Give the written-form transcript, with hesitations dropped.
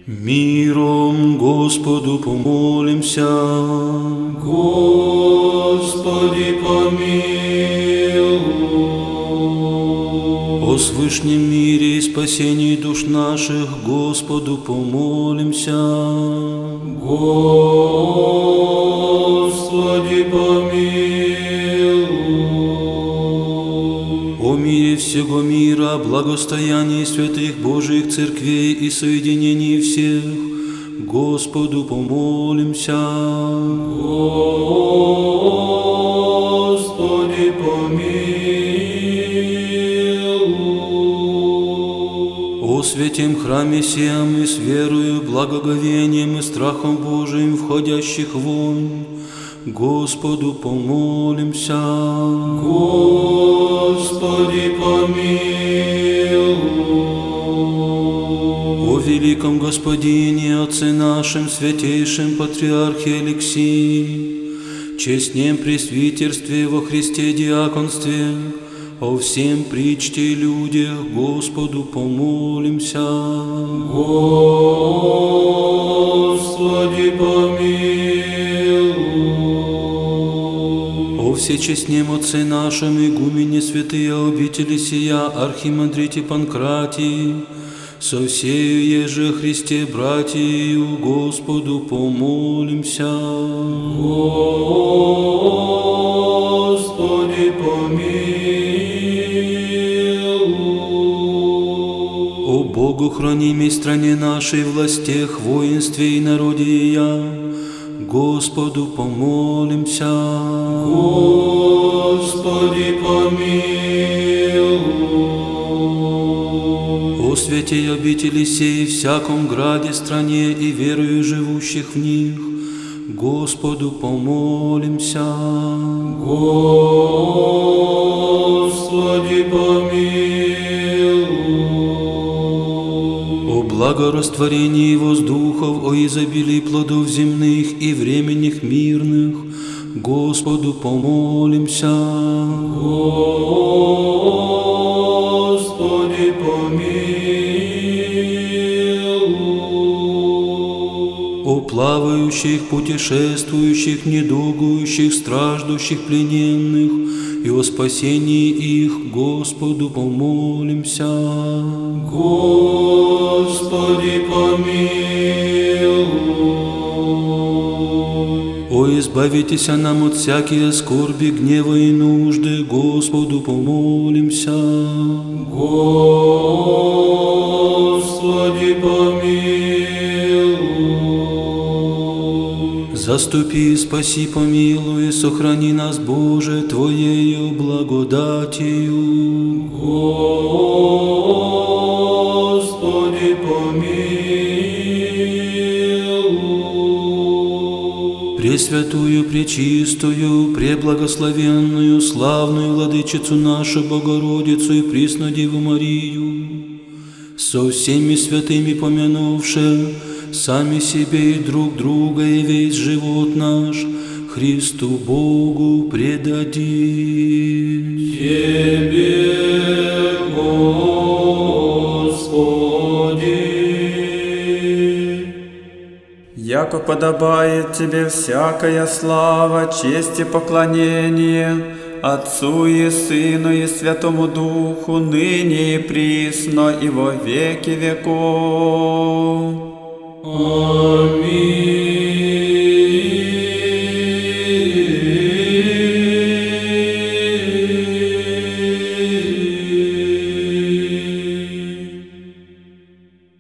Миром Господу помолимся. Господи, помилуй. О свышнем мире и спасении душ наших Господу помолимся. Господи, помилуй. О мире всего мира, благостоянии святых Божьих церквей и соединении всех Господу помолимся. Господи, помилуй. О святем храме сем и с верою, благоговением и страхом Божиим входящих вонь, Господу помолимся. Господи, помилуй. О великом Господине, Отце нашим, святейшем Патриархе Алексии, честнем пресвитерстве во Христе диаконстве, о всем причте и людях Господу помолимся. Господи, помилуй. О всечестнем Отце нашем, игумене святые обители сия, архимандрите Панкратии, со всею еже Христе братью Господу помолимся. Господи, помилуй. О Богу хранимой стране нашей, властях, воинстве и народе ее, Господу помолимся. Господи, помилуй. О святей обители сей, всяком граде, стране и верою живущих в них, Господу помолимся. Господи, помилуй. О благорастворении воздухов, о изобилии плодов земных и временных мирных, Господу помолимся. Господи, помилуй. О плавающих, путешествующих, недугующих, страждущих, плененных, и о спасении их Господу помолимся. Господи, помилуй. О избавитесь нам от всякие скорби, гнева и нужды, Господу помолимся. Господи, помилуй. Заступи, спаси, помилуй, сохрани нас, Боже, Твоею благодатью. Господи, помилуй. Пресвятую, пречистую, преблагословенную, славную Владычицу нашу Богородицу и пресну Деву Марию, со всеми святыми помянувши сами себе и друг друга и весь живот наш Христу Богу предадим. Тебе, Господи. Яко подобает Тебе всякая слава, честь и поклонение Отцу и Сыну и Святому Духу, ныне и присно и во веки веков. Аминь.